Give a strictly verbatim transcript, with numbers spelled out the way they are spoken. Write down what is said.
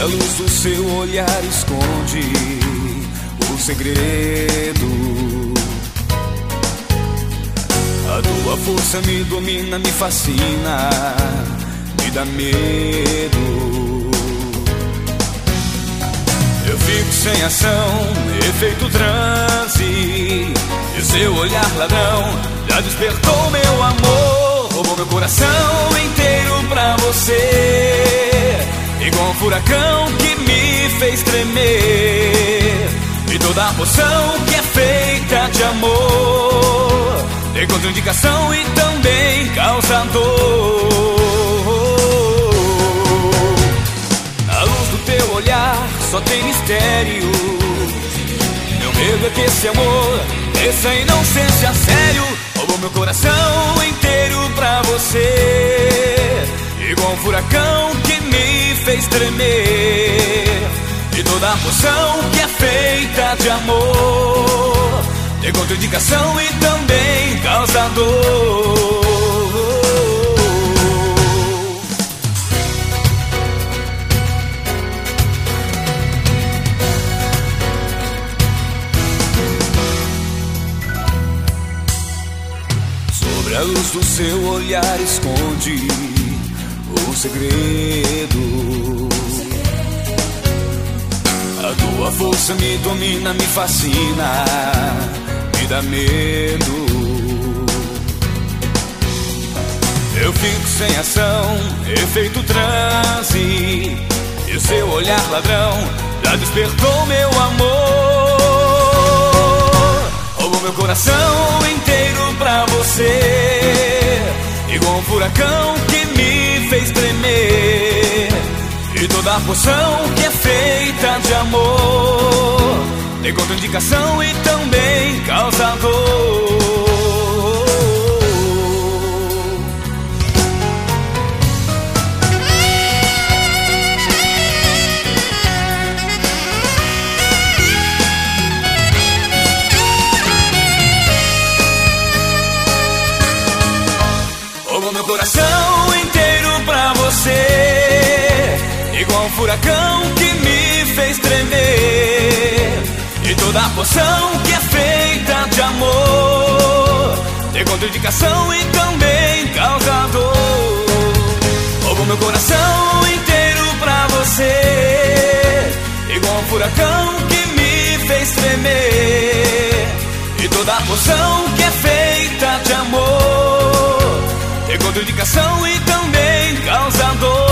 luz do seu olhar esconde o segredo. A tua força me domina, me fascina, me dá medo. Eu fico sem ação, efeito transe, e o seu olhar ladrão já despertou meu amor. Roubou meu coração inteiro pra você, igual um furacão que me fez tremer. E toda a poção que é feita de amor tem contraindicação e também causa dor. Na luz do teu olhar só tem mistério. Meu medo é que esse amor, essa inocência a sério, roubou meu coração inteiro pra você, igual um furacão que me fez tremer. E toda a poção que é feita de amor tem contraindicação e também causa dor. Sobre a luz do seu olhar esconde o segredo. A tua força me domina, me fascina, me dá medo. Eu fico sem ação, efeito transe, e o seu olhar ladrão já despertou meu amor. Roubou meu coração inteiro pra você, igual um furacão que me fez tremer. E toda a poção que é feita de amor tem contraindicação e também causa dor. Roubou meu coração inteiro pra você, igual um furacão que me fez tremer. E toda a poção que é feita de amor tem contraindicação e também causa dor. Roubou meu coração inteiro pra você, igual um furacão que me fez tremer. E toda a poção que é feita de amor tem contraindicação e também causa dor.